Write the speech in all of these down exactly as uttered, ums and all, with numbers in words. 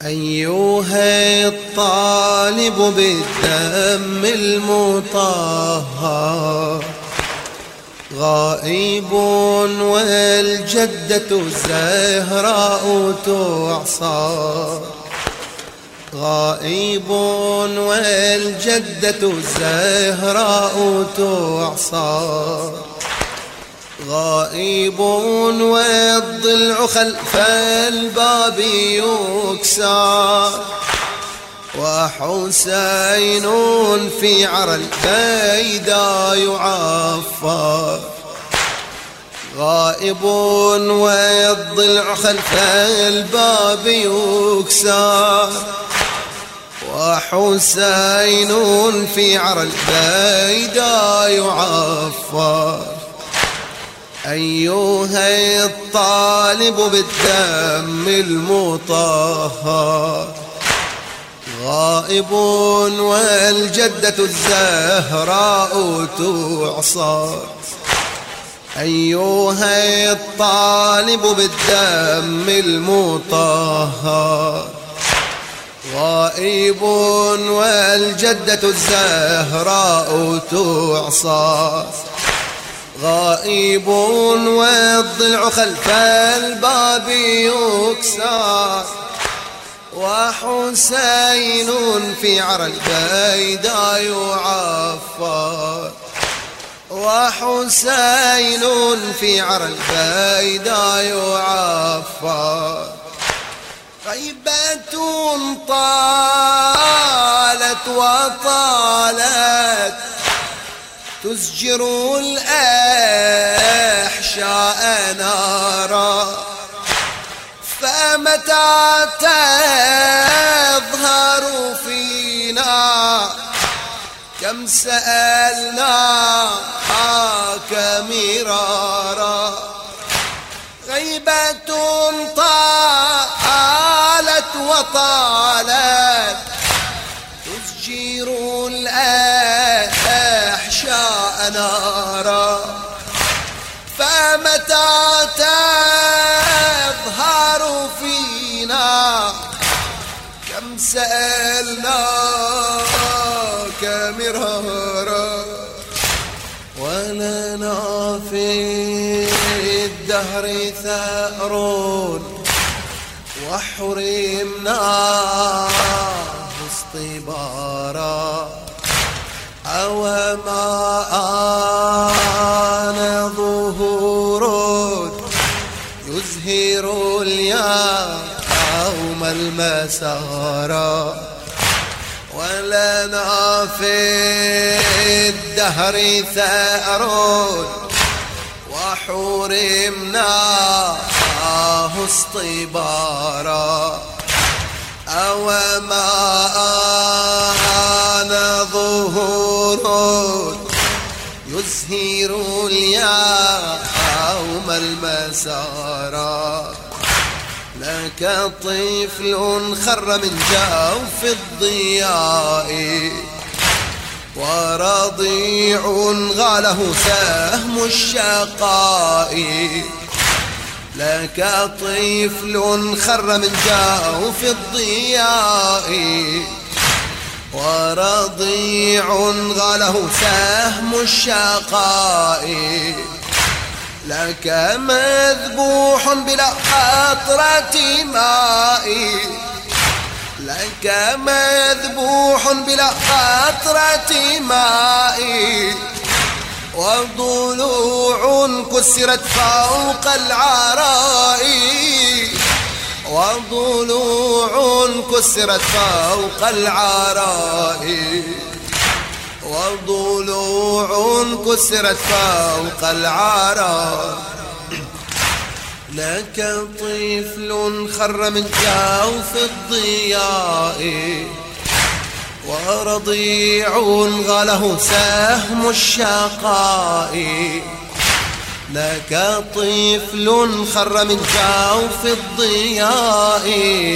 أيها الطالب بالدم المطهر، غائب والجدة الزهراء تعصى. غائب والجدة الزهراء تعصى. غائب والضلع خلف الباب يكسر، وحسين في عرى البيداء يعفر. غائب والضلع خلف الباب يكسر، وحسين في عرى البيداء يعفر. أيها الطالب بالدم المطهر، غائب والجدة الزهراء تعصى. أيها الطالب بالدم المطهر، غائب والجدة الزهراء تعصى. غائب والضلع خلف الباب يكسر، وحسين في عرى البيداء يعفر. وحسين في عرى البيداء يعفر. غيبة طالت وطالت تزجر الأحشاء نارا، فمتى تظهر فينا كم سألناك مرارا. غيبة طالت وطالت تزجر الأحشاء نارا، فمتى تظهر فينا كم سألناك مرارا. ولنا في الدهر ثأر وحرمناه اصطبارا، أوما آن ظهور يزهر اليوم المسارا. ولنا في الدهر ثأر وحرمناه اصطبارا، أوما آن ظهور يزهر اليوم المسارا. لك طفل خر من جوف الضياء، ورضيع غاله سهم الشقاء. لك طفل خر من جوف الضياء، ورضيع غاله سهم الشقاء. لك مذبوح بلا قطرة ماء، لك مذبوح بلا قطرة ماء. وضلوع كسرت فوق العراء، وضلوع كسرت فوق العراء. وضلوع كسرت فوق العراء. لك طفل خر من جوف الضياء، ورضيع غاله سهم الشقاء. لك طفل خر من جوف الضياء،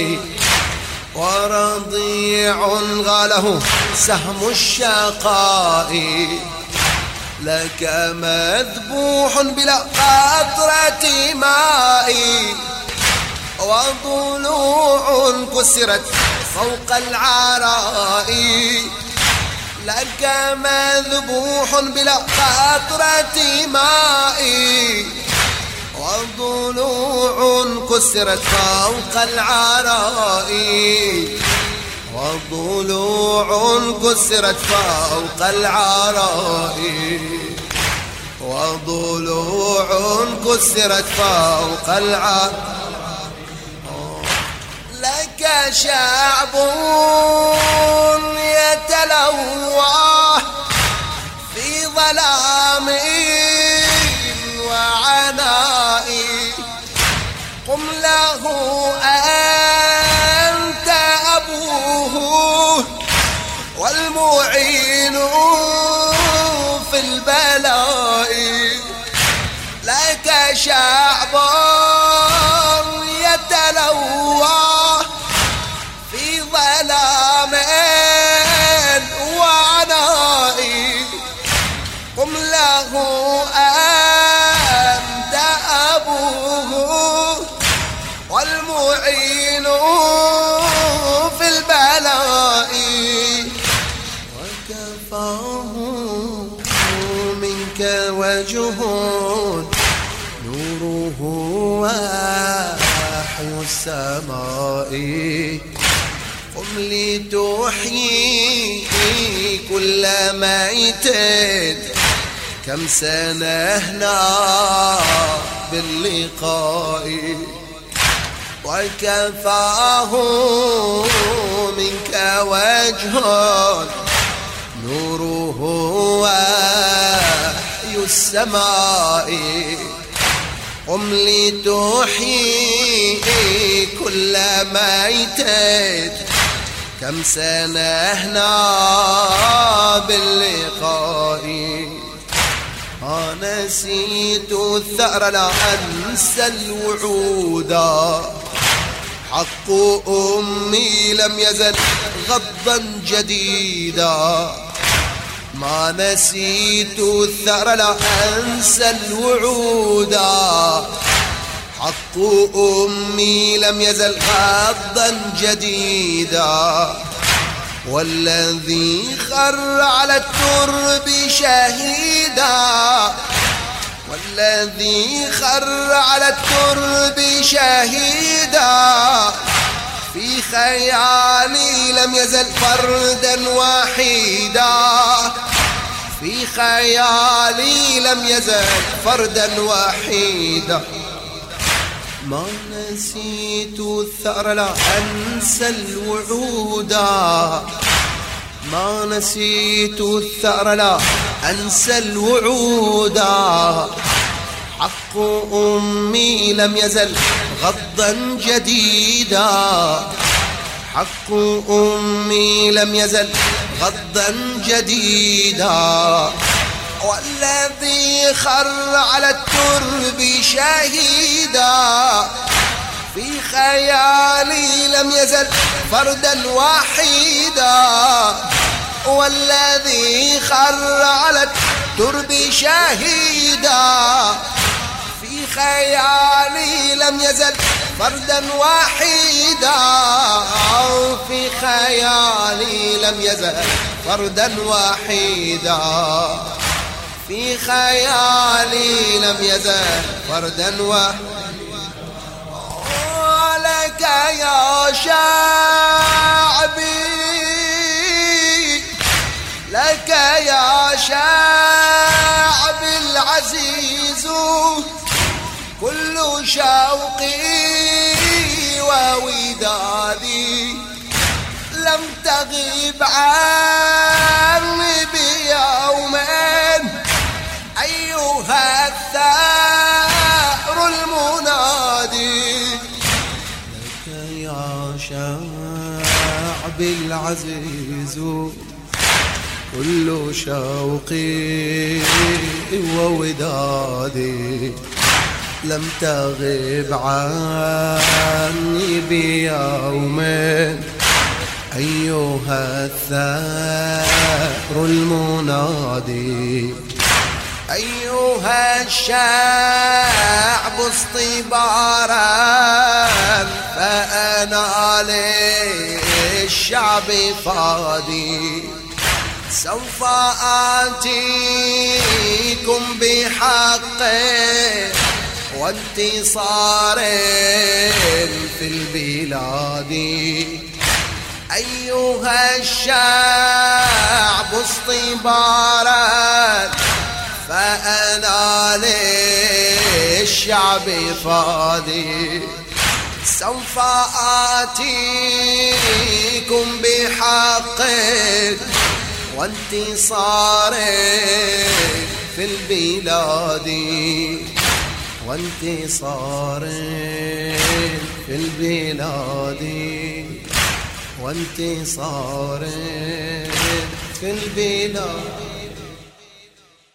ورضيع غاله سهم الشقاء. لك مذبوح بلا قطرة ماء، وضلوع كسرت فوق العراء لك مذبوح بلا قطرة ماء وضلوع كسرت فوق العراء وضلوع كسرت فوق العراء وضلوع كسرت فوق العراء لك شعب يتلوى في ظلام وعناء قم له أنت أبوه والمعين في البلاء لك شعب يتلوى في ظلام وعناء قم له أنت أبوه والمعين في البلاء وكفاه منك وجه نوره وحي السماء قم لتحيي كل ميت كم سنهنا باللقاء وكفاه منك وجه نوره وحي السماء قم لتحيي كل ميت كم سنهنا باللقاء نسيت الثأر لا أنسى الوعودا حق أمي لم يزل غضا جديدا ما نسيت الثأر لا أنسى الوعودا حق أمي لم يزل غضا جديدا والذي خر على الترب شهيدا والذي خر على الترب شهيدا في خيالي لم يزل فردا وحيدا في خيالي لم يزل فردا وحيدا ما نسيت الثأر لا أنسى الوعودا ما نسيت الثأر لا أنسى الوعودا حق أمي لم يزل غضا جديدا حق أمي لم يزل غضا جديدا والذي خر على الترب شهيدا في خيالي لم يزل فردا وحيدا والذي خر على الترب شهيدا في خيالي لم يزل فردا وحيدا في خيالي لم يزل فردا وحيدا في خيالي لم يزل فردا وحيدا ولك يا شعبي لك يا شعب العزيز كل شوقي وودادي لم تغب عني بيومين أيها الثأر المنادي لك يا شعب العزيز كل شوقي وودادي لم تغب عني بيومين أيها الثأر المنادي أيها الشعب اصطبارا فأنا للشعب فادي، سوف آتيكم بحق وانتصار في البلاد. أيها الشعب اصطبارا فأنا للشعب فادي، سوف آتيكم بحق وانتصار في البلاد، وانتصار في البلاد، وانتصار في البلاد.